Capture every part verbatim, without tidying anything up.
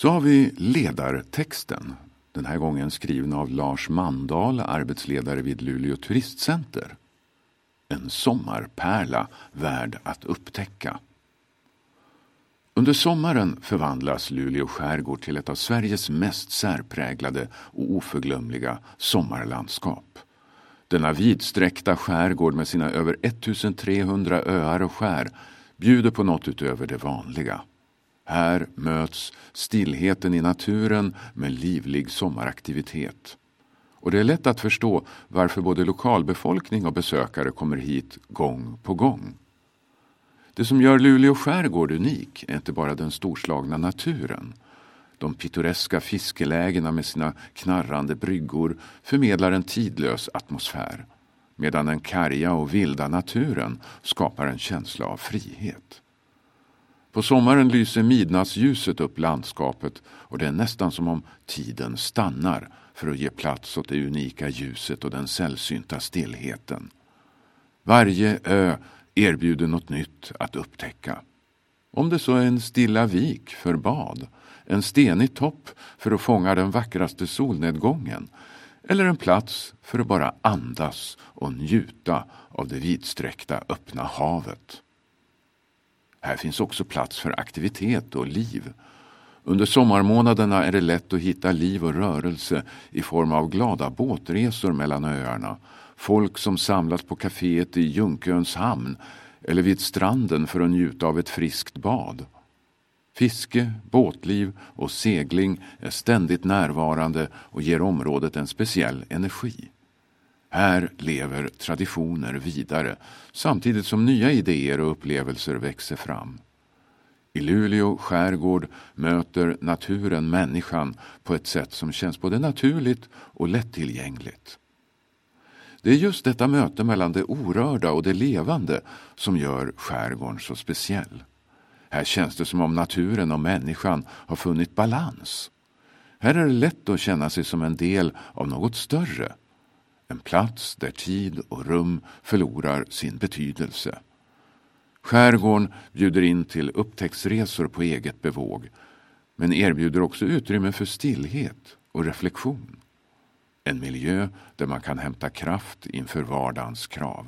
Så har vi ledartexten. Den här gången skriven av Lars Mandahl, arbetsledare vid Luleå turistcenter. En sommarpärla värd att upptäcka. Under sommaren förvandlas Luleå skärgård till ett av Sveriges mest särpräglade och oförglömliga sommarlandskap. Denna vidsträckta skärgård med sina över ettusentrehundra öar och skär bjuder på något utöver det vanliga. Här möts stillheten i naturen med livlig sommaraktivitet. Och det är lätt att förstå varför både lokalbefolkning och besökare kommer hit gång på gång. Det som gör Luleå skärgård unik är inte bara den storslagna naturen. De pittoreska fiskelägena med sina knarrande bryggor förmedlar en tidlös atmosfär, medan den karga och vilda naturen skapar en känsla av frihet. På sommaren lyser midnattsljuset upp landskapet och det är nästan som om tiden stannar för att ge plats åt det unika ljuset och den sällsynta stillheten. Varje ö erbjuder något nytt att upptäcka. Om det så är en stilla vik för bad, en stenig topp för att fånga den vackraste solnedgången eller en plats för att bara andas och njuta av det vidsträckta öppna havet. Här finns också plats för aktivitet och liv. Under sommarmånaderna är det lätt att hitta liv och rörelse i form av glada båtresor mellan öarna. Folk som samlas på kaféet i Junköns hamn eller vid stranden för att njuta av ett friskt bad. Fiske, båtliv och segling är ständigt närvarande och ger området en speciell energi. Här lever traditioner vidare samtidigt som nya idéer och upplevelser växer fram. I Luleå skärgård möter naturen människan på ett sätt som känns både naturligt och lättillgängligt. Det är just detta möte mellan det orörda och det levande som gör skärgården så speciell. Här känns det som om naturen och människan har funnit balans. Här är det lätt att känna sig som en del av något större. En plats där tid och rum förlorar sin betydelse. Skärgården bjuder in till upptäcktsresor på eget bevåg, men erbjuder också utrymme för stillhet och reflektion. En miljö där man kan hämta kraft inför vardagens krav.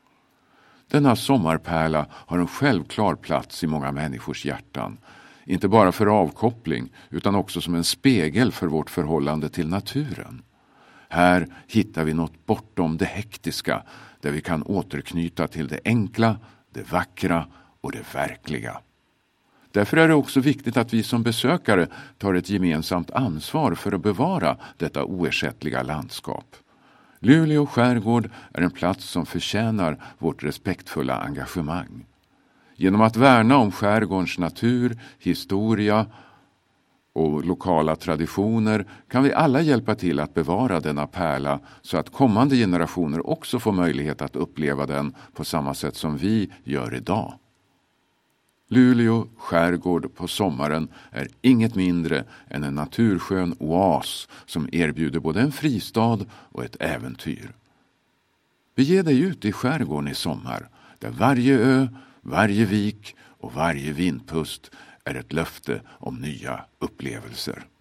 Denna sommarpärla har en självklar plats i många människors hjärtan. Inte bara för avkoppling utan också som en spegel för vårt förhållande till naturen. Här hittar vi något bortom det hektiska där vi kan återknyta till det enkla, det vackra och det verkliga. Därför är det också viktigt att vi som besökare tar ett gemensamt ansvar för att bevara detta oersättliga landskap. Luleå skärgård är en plats som förtjänar vårt respektfulla engagemang. Genom att värna om skärgårdens natur, historia och lokala traditioner kan vi alla hjälpa till att bevara denna pärla så att kommande generationer också får möjlighet att uppleva den på samma sätt som vi gör idag. Luleå skärgård på sommaren är inget mindre än en naturskön oas som erbjuder både en fristad och ett äventyr. Bege dig ut i skärgården i sommar där varje ö, varje vik och varje vindpust är ett löfte om nya upplevelser.